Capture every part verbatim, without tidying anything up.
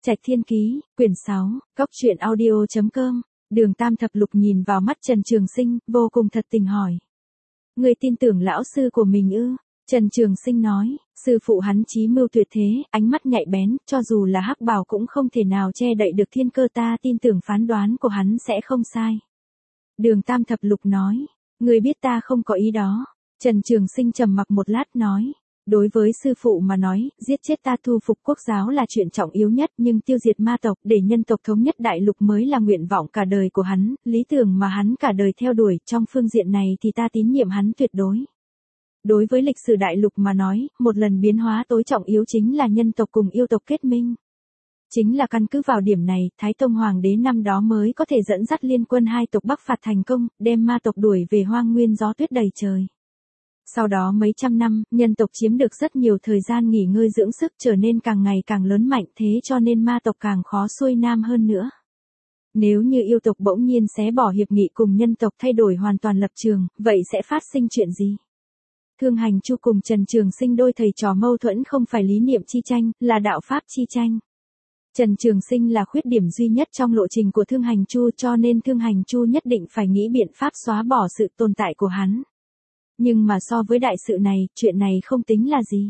Trạch Thiên Ký, quyển sáu, Cốc truyện audio chấm com. Đường Tam Thập Lục nhìn vào mắt Trần Trường Sinh, vô cùng thật tình hỏi. Người tin tưởng lão sư của mình ư? Trần Trường Sinh nói, sư phụ hắn chí mưu tuyệt thế, ánh mắt nhạy bén, cho dù là hắc bào cũng không thể nào che đậy được thiên cơ, ta tin tưởng phán đoán của hắn sẽ không sai. Đường Tam Thập Lục nói, người biết ta không có ý đó. Trần Trường Sinh trầm mặc một lát nói, đối với sư phụ mà nói, giết chết ta thu phục quốc giáo là chuyện trọng yếu nhất, nhưng tiêu diệt ma tộc để nhân tộc thống nhất đại lục mới là nguyện vọng cả đời của hắn, lý tưởng mà hắn cả đời theo đuổi, trong phương diện này thì ta tín nhiệm hắn tuyệt đối. Đối với lịch sử đại lục mà nói, một lần biến hóa tối trọng yếu chính là nhân tộc cùng yêu tộc kết minh. Chính là căn cứ vào điểm này, Thái Tông Hoàng đế năm đó mới có thể dẫn dắt liên quân hai tộc Bắc phạt thành công, đem ma tộc đuổi về hoang nguyên gió tuyết đầy trời. Sau đó mấy trăm năm, nhân tộc chiếm được rất nhiều thời gian nghỉ ngơi dưỡng sức, trở nên càng ngày càng lớn mạnh, thế cho nên ma tộc càng khó xuôi nam hơn nữa. Nếu như yêu tộc bỗng nhiên xé bỏ hiệp nghị cùng nhân tộc thay đổi hoàn toàn lập trường, vậy sẽ phát sinh chuyện gì? Thương Hành Chu cùng Trần Trường Sinh đôi thầy trò mâu thuẫn không phải lý niệm chi tranh, là đạo pháp chi tranh. Trần Trường Sinh là khuyết điểm duy nhất trong lộ trình của Thương Hành Chu, cho nên Thương Hành Chu nhất định phải nghĩ biện pháp xóa bỏ sự tồn tại của hắn. Nhưng mà so với đại sự này, chuyện này không tính là gì.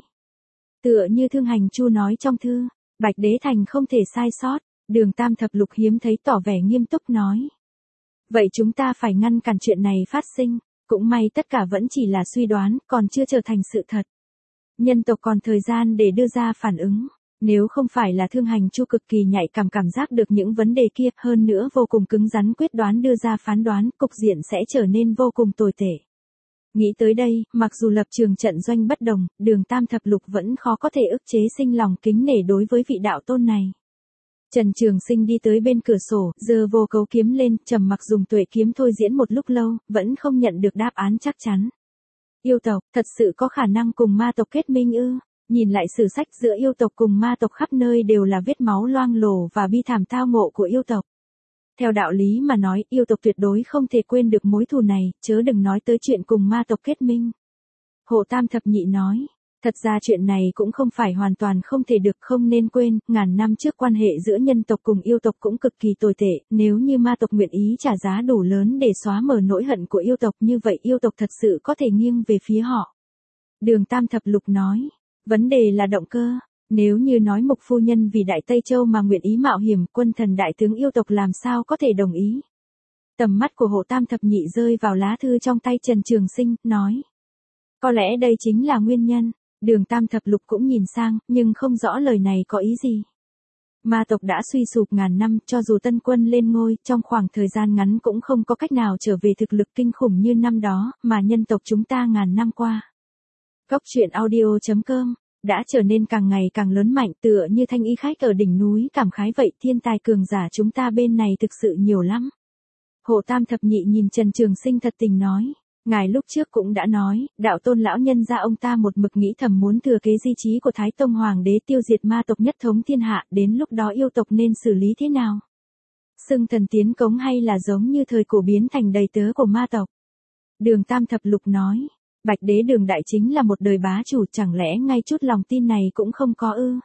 Tựa như Thương Hành Chu nói trong thư, Bạch Đế Thành không thể sai sót. Đường Tam Thập Lục hiếm thấy tỏ vẻ nghiêm túc nói. Vậy chúng ta phải ngăn cản chuyện này phát sinh. Cũng may tất cả vẫn chỉ là suy đoán, còn chưa trở thành sự thật. Nhân tộc còn thời gian để đưa ra phản ứng. Nếu không phải là Thương Hành Chu cực kỳ nhạy cảm cảm giác được những vấn đề kia, hơn nữa vô cùng cứng rắn quyết đoán đưa ra phán đoán, cục diện sẽ trở nên vô cùng tồi tệ. Nghĩ tới đây, mặc dù lập trường trận doanh bất đồng, Đường Tam Thập Lục vẫn khó có thể ức chế sinh lòng kính nể đối với vị đạo tôn này. Trần Trường Sinh đi tới bên cửa sổ, giơ vô cấu kiếm lên, trầm mặc dùng tuệ kiếm thôi diễn một lúc lâu, vẫn không nhận được đáp án chắc chắn. Yêu tộc, thật sự có khả năng cùng ma tộc kết minh ư? Nhìn lại sử sách giữa yêu tộc cùng ma tộc khắp nơi đều là vết máu loang lổ và bi thảm tao ngộ của yêu tộc. Theo đạo lý mà nói, yêu tộc tuyệt đối không thể quên được mối thù này, chớ đừng nói tới chuyện cùng ma tộc kết minh. Hộ Tam Thập Nhị nói, thật ra chuyện này cũng không phải hoàn toàn không thể được, không nên quên, ngàn năm trước quan hệ giữa nhân tộc cùng yêu tộc cũng cực kỳ tồi tệ, nếu như ma tộc nguyện ý trả giá đủ lớn để xóa mở nỗi hận của yêu tộc, như vậy yêu tộc thật sự có thể nghiêng về phía họ. Đường Tam Thập Lục nói, vấn đề là động cơ. Nếu như nói Mục phu nhân vì Đại Tây Châu mà nguyện ý mạo hiểm, quân thần đại tướng yêu tộc làm sao có thể đồng ý. Tầm mắt của Hộ Tam Thập Nhị rơi vào lá thư trong tay Trần Trường Sinh, nói. Có lẽ đây chính là nguyên nhân. Đường Tam Thập Lục cũng nhìn sang, nhưng không rõ lời này có ý gì. Ma tộc đã suy sụp ngàn năm, cho dù tân quân lên ngôi, trong khoảng thời gian ngắn cũng không có cách nào trở về thực lực kinh khủng như năm đó, mà nhân tộc chúng ta ngàn năm qua. Cốc truyện audio chấm com đã trở nên càng ngày càng lớn mạnh, tựa như Thanh Y Khách ở đỉnh núi cảm khái vậy, thiên tài cường giả chúng ta bên này thực sự nhiều lắm. Hộ Tam Thập Nhị nhìn Trần Trường Sinh thật tình nói, ngài lúc trước cũng đã nói, đạo tôn lão nhân gia ông ta một mực nghĩ thầm muốn thừa kế di chí của Thái Tông Hoàng đế tiêu diệt ma tộc nhất thống thiên hạ, đến lúc đó yêu tộc nên xử lý thế nào? Xưng thần tiến cống hay là giống như thời cổ biến thành đầy tớ của ma tộc? Đường Tam Thập Lục nói. Bạch Đế Đường Đại chính là một đời bá chủ, chẳng lẽ ngay chút lòng tin này cũng không có ư?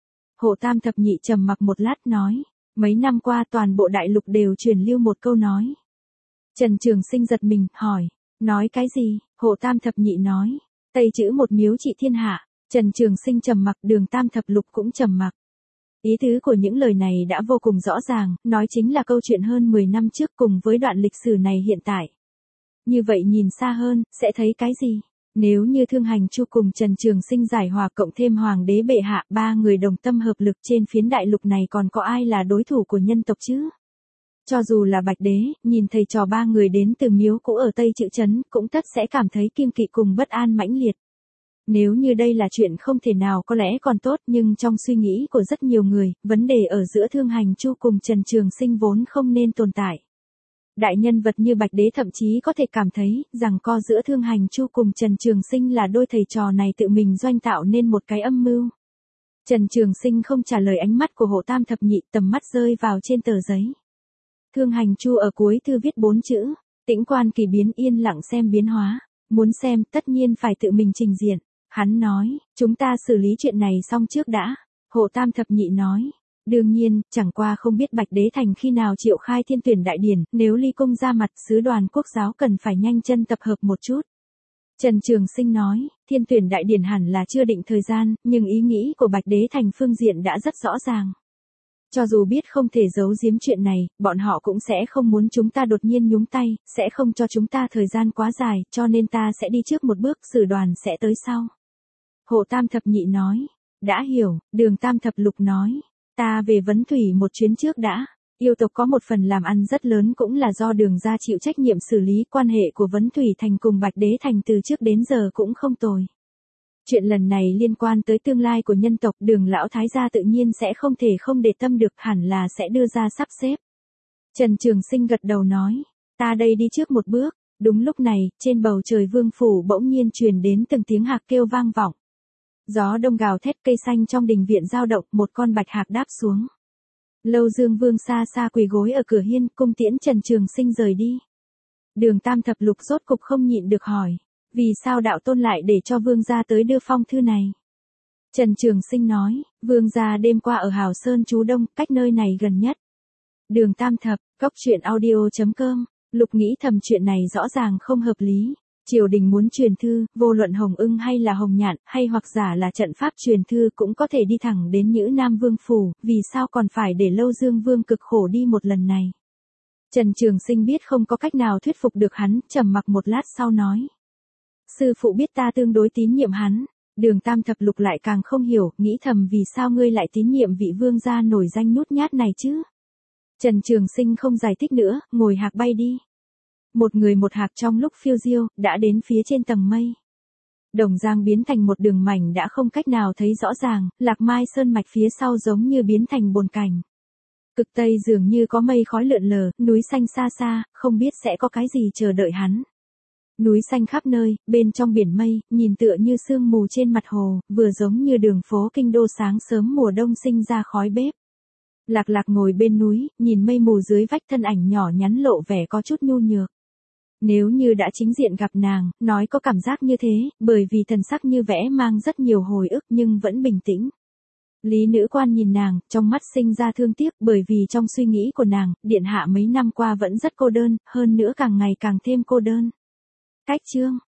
Hộ Tam Thập Nhị trầm mặc một lát nói, mấy năm qua toàn bộ đại lục đều truyền lưu một câu nói. Trần Trường Sinh giật mình, hỏi, nói cái gì? Hộ Tam Thập Nhị nói, Tây chữ một miếu trị thiên hạ. Trần Trường Sinh trầm mặc, Đường Tam Thập Lục cũng trầm mặc. Ý tứ của những lời này đã vô cùng rõ ràng, nói chính là câu chuyện hơn mười năm trước cùng với đoạn lịch sử này hiện tại. Như vậy nhìn xa hơn, sẽ thấy cái gì? Nếu như Thương Hành Chu cùng Trần Trường Sinh giải hòa cộng thêm Hoàng đế bệ hạ, ba người đồng tâm hợp lực trên phiến đại lục này còn có ai là đối thủ của nhân tộc chứ? Cho dù là Bạch Đế, nhìn thầy trò ba người đến từ miếu cũ ở Tây Chữ Trấn, cũng tất sẽ cảm thấy kiêng kỵ cùng bất an mãnh liệt. Nếu như đây là chuyện không thể nào có lẽ còn tốt, nhưng trong suy nghĩ của rất nhiều người, vấn đề ở giữa Thương Hành Chu cùng Trần Trường Sinh vốn không nên tồn tại. Đại nhân vật như Bạch Đế thậm chí có thể cảm thấy, rằng co giữa Thương Hành Chu cùng Trần Trường Sinh là đôi thầy trò này tự mình doanh tạo nên một cái âm mưu. Trần Trường Sinh không trả lời ánh mắt của Hộ Tam Thập Nhị, tầm mắt rơi vào trên tờ giấy. Thương Hành Chu ở cuối thư viết bốn chữ, tĩnh quan kỳ biến, yên lặng xem biến hóa, muốn xem tất nhiên phải tự mình trình diện. Hắn nói, chúng ta xử lý chuyện này xong trước đã. Hộ Tam Thập Nhị nói, Đương nhiên, chẳng qua không biết Bạch Đế Thành khi nào triệu khai thiên tuyển đại điển, nếu ly cung ra mặt, sứ đoàn quốc giáo cần phải nhanh chân tập hợp một chút. Trần Trường Sinh nói, thiên tuyển đại điển hẳn là chưa định thời gian, nhưng ý nghĩ của Bạch Đế Thành phương diện đã rất rõ ràng. Cho dù biết không thể giấu giếm chuyện này, bọn họ cũng sẽ không muốn chúng ta đột nhiên nhúng tay, sẽ không cho chúng ta thời gian quá dài, cho nên ta sẽ đi trước một bước, sử đoàn sẽ tới sau. Hộ Tam Thập Nhị nói, đã hiểu. Đường Tam Thập Lục nói, ta về Vấn Thủy một chuyến trước đã. Yêu tộc có một phần làm ăn rất lớn cũng là do Đường gia chịu trách nhiệm xử lý, quan hệ của Vấn Thủy Thành cùng Bạch Đế Thành từ trước đến giờ cũng không tồi. Chuyện lần này liên quan tới tương lai của nhân tộc, Đường lão thái gia tự nhiên sẽ không thể không để tâm được, hẳn là sẽ đưa ra sắp xếp. Trần Trường Sinh gật đầu nói, ta đây đi trước một bước. Đúng lúc này, trên bầu trời vương phủ bỗng nhiên truyền đến từng tiếng hạc kêu vang vọng. Gió đông gào thét, cây xanh trong đình viện dao động, một con bạch hạc đáp xuống. Lâu Dương Vương xa xa quỳ gối ở cửa hiên, cung tiễn Trần Trường Sinh rời đi. Đường Tam Thập Lục rốt cục không nhịn được hỏi, vì sao đạo tôn lại để cho Vương gia tới đưa phong thư này? Trần Trường Sinh nói, Vương gia đêm qua ở Hào Sơn trú đông, cách nơi này gần nhất. Đường Tam Thập, cốc truyện audio chấm com. Lục nghĩ thầm chuyện này rõ ràng không hợp lý. Triều đình muốn truyền thư, vô luận Hồng Ưng hay là Hồng Nhạn, hay hoặc giả là trận pháp truyền thư cũng có thể đi thẳng đến Nhữ Nam Vương phủ, vì sao còn phải để Lâu Dương Vương cực khổ đi một lần này? Trần Trường Sinh biết không có cách nào thuyết phục được hắn, trầm mặc một lát sau nói. Sư phụ biết ta tương đối tín nhiệm hắn. Đường Tam Thập Lục lại càng không hiểu, nghĩ thầm vì sao ngươi lại tín nhiệm vị vương gia nổi danh nhút nhát này chứ? Trần Trường Sinh không giải thích nữa, ngồi hạc bay đi. Một người một hạc trong lúc phiêu diêu, đã đến phía trên tầng mây. Đồng Giang biến thành một đường mảnh đã không cách nào thấy rõ ràng, Lạc Mai Sơn mạch phía sau giống như biến thành bồn cảnh. Cực Tây dường như có mây khói lượn lờ, núi xanh xa xa, không biết sẽ có cái gì chờ đợi hắn. Núi xanh khắp nơi, bên trong biển mây, nhìn tựa như sương mù trên mặt hồ, vừa giống như đường phố kinh đô sáng sớm mùa đông sinh ra khói bếp. Lạc Lạc ngồi bên núi, nhìn mây mù dưới vách, thân ảnh nhỏ nhắn lộ vẻ có chút nhu nhược. Nếu như đã chính diện gặp nàng, nói có cảm giác như thế, bởi vì thần sắc như vẽ mang rất nhiều hồi ức nhưng vẫn bình tĩnh. Lý Nữ Quan nhìn nàng, trong mắt sinh ra thương tiếc, bởi vì trong suy nghĩ của nàng, điện hạ mấy năm qua vẫn rất cô đơn, hơn nữa càng ngày càng thêm cô đơn. Cách chương